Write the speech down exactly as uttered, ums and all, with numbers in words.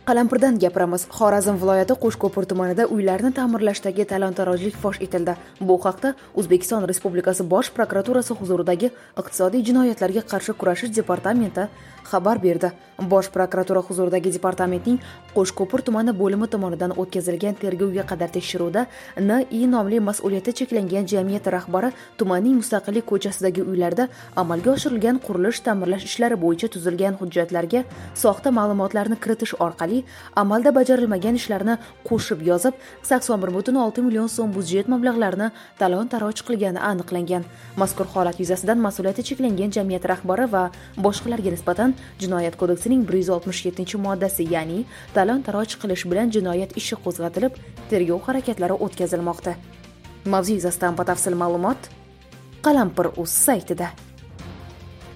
Qalampirdan gapiramiz. Xorazm viloyati Qo'shko'pir tumanida uylarni ta'mirlashdagi talon-tarojlik fosh etildi. Bu haqda O'zbekiston Respublikasi Bosh prokuraturasi huzuridagi Iqtisodiy jinoyatlarga qarshi kurashish departamenti xabar berdi. Bosh prokuratura huzuridagi departamentning Qo'shko'pir tumani bo'limi tomonidan o'tkazilgan tergovga qadar tekshiruvda N I nomli mas'uliyati cheklangan jamiyat rahbari tumanning Mustaqillik ko'chasidagi uylarda amalga oshirilgan qurilish ta'mirlash ishlari bo'yicha tuzilgan hujjatlarga soxta ma'lumotlarni kiritish orqali amalda bajarilmagan ishlarni qo'shib yozib sakson bir butun olti million so'm budjet mablag'larini talon-taroj qilgani aniqlangan. Mazkur holat yuzasidan mas'uliyati cheklangan jamiyat rahbari va boshqalarga nisbatan Jinoyat kodeksining bir yuz oltmish yettinchi moddasi, ya'ni talon-taroj qilish bilan jinoyat ishi qo'zg'atilib, tergov harakatlari o'tkazilmoqda. Mavzu yuzasidan batafsil ma'lumot Qalampir.uz saytida.